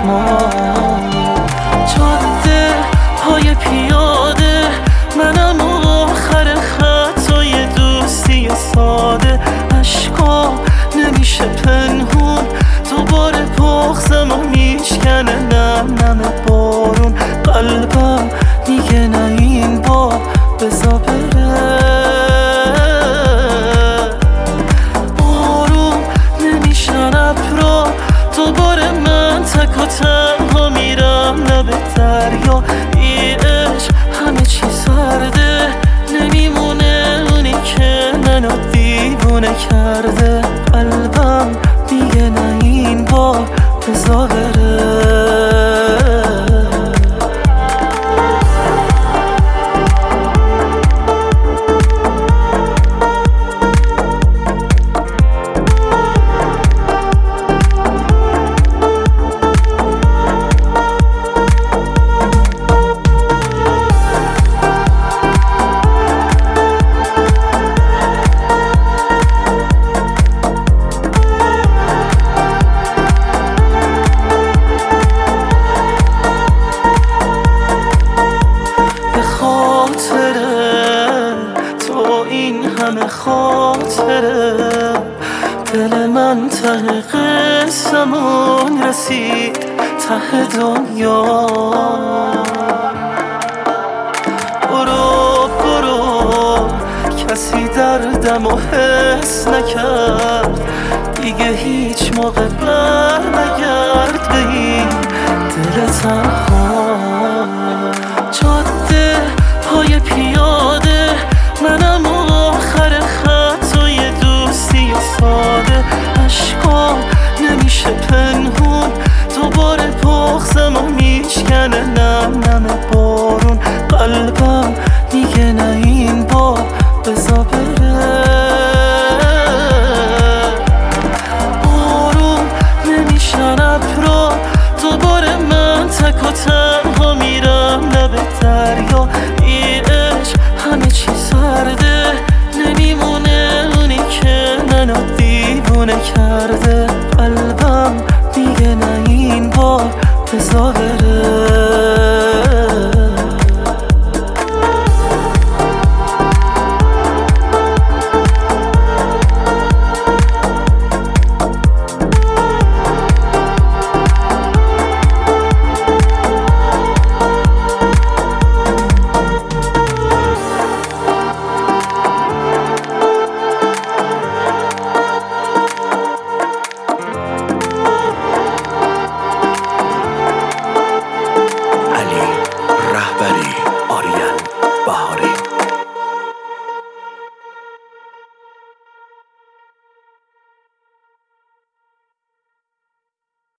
چشمان. جاده های پیاده، منم آخر خطای دوستی ساده. عشقا نمیشه پنهون، دوباره بغضم و میشکنه نم نم بارون. قلبم میگه نه این بار بزا بره. آروم نمیشن ابرا، دوباره من تک و تنها میرم لب دریا. ای عشق همه چی سرده، نمیمونه اونی که منو دیوونه کرده. قلبم میگه نه این بار بزا بره. همه خاطره دل من ته قسمون رسید، ته دنیا. برو برو کسی دردم و حس نکرد، دیگه هیچ موقع بر نگرد به این دل تنها. جاده های پیاده، منم آخر خطای دوستی ساده. عشقا نمیشه پنهون، دوباره بغضم و میشکنه نم نم بارون. قلبم میگه نه این بار بزا بره. آروم نمیشن ابرا، دوباره من تک و تنها میرم لب دریا. ای عشق همه چی سرده، نمیمونه اونی که منو دیوونه کرده. قلبم دیگه نه این بار بزا بره.